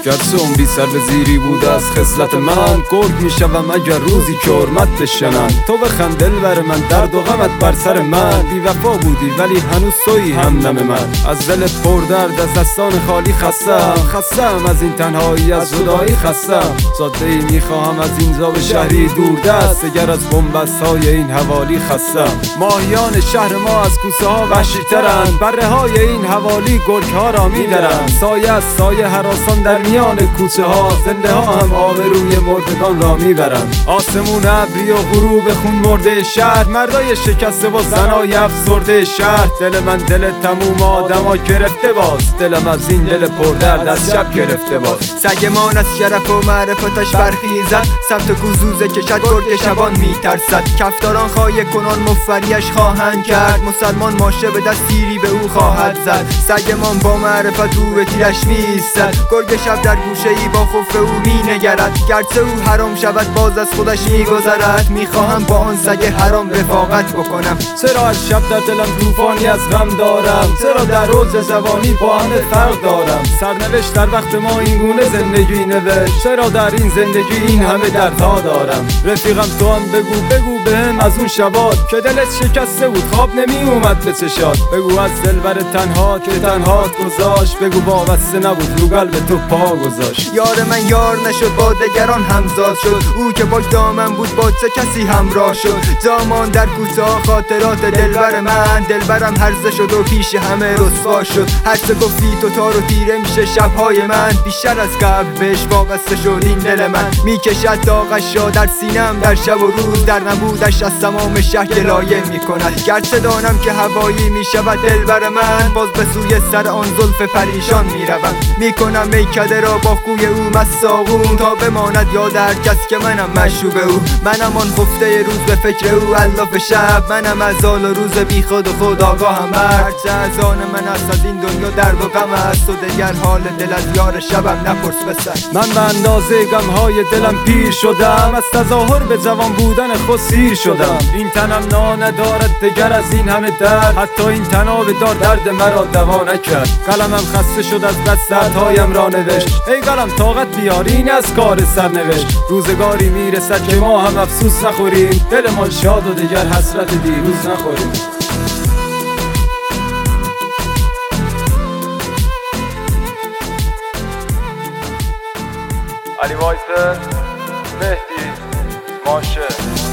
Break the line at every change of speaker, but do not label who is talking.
گرچه عمری سر به زیری بود از خصلت من، گرگ میشوم اگر روزی که حرمت بشنم. تو بخند دلبر من، درد و غمت بر سر من. بی وفا بودی ولی هنوز تویی همدم من. از دل پر درد، از دستان خالی خستم از این تنهایی، از جدایی خستم. جاده ای میخواهم از اینجا به شهری دوردست، دگر از بنبست های این حوالی خستم. ماهیان شهر ما از کوسه ها وحشی ترند، بره های این حوالی گرگ ها را میدرند. سایه از سایه هراسان در میان کوچه ها، زنده ها هم آبروی مردگان را میبرند. آسمون ابری و غروب خون مرده شهر، مردای شکسته و زنای افسرده شهر. دل من دل تموم آدما گرفته باز، دلم از این دل پردرد از شب گرفته باز.
سگمان از شرف و معرفتش برخیزد، سمت کوزوزه کشد گرگ شبان میترسد. کفتاران خایه کنان مفریش خواهند کرد، مسلمان ماشه به دست تیری به او خواهد زد. سگمان با معرفت رو به تیرش میستد، گرگ شب در گوشه ای با خوف او مینگرد. گرچه او حرام شود باز از خودش میگذرد، میخواهم با آن سگ حرام رفاقت بکنم.
چرا از شب در دلم طوفانی از غم دارم، چرا در روز جوانی با همه فرق دارم. سرنوشت در وقت ما این گونه زندگی نوشت، چرا در این زندگی این همه دردها دارم. رفیقم تو هم بگو بهم از اون شبات که دلت شکسته بود خواب نمی اومد به چشات. بگو از دلبر تنها که تنهات گذاشت، بگو وابسته نبود رو قلب تو پا گذاشت.
یار من یار نشد با دگران همزاد شد، او که باش دامن بود با چه کسی همراه شد. جامان در کوچه ها خاطرات دلبر من، دلبرم هرزه شد و پیش همه رسوا شد. هر چه گفتی تو تار و تیره میشه شبهای من، بیشتر از قبل بهش وابسته شد این دل من. میکشد داغش را در سینم در شب و روز، در نبودش از تمام شهر گلایه میکند. گرچه دانم که هوایی میشود دلبر من، باز به سوی سر آن زلف پریشان میروم. میکنم میکده را با خوی او مساقون، تا بماند یاد هر کس که منم مشروب او. منم آن خفته روز به فکر او الاف شب، منم از آل و روز بی خود و خود آگاهم. هرچه از آن من است از این دنیا درد و غم است، و دگر حال دل از یار شبم نپرس بسر.
من به اندازه غمهای دلم پیر شدم، از تظاهر به جوان بودن خود سیر شدم. این تنم نا ندارد دگر از این همه درد، حتی این تناب دار درد مرا دوا نکرد. قلمم خسته شد از بس دردهایم را نوشت، ای قلم طاقت بیار این از کار سرنوشت. روزگاری میرسد که ما هم افسوس نخوریم، دلمان شاد و دگر حسرت دیروز نخوریم. علی وایس، مهدی، ماشه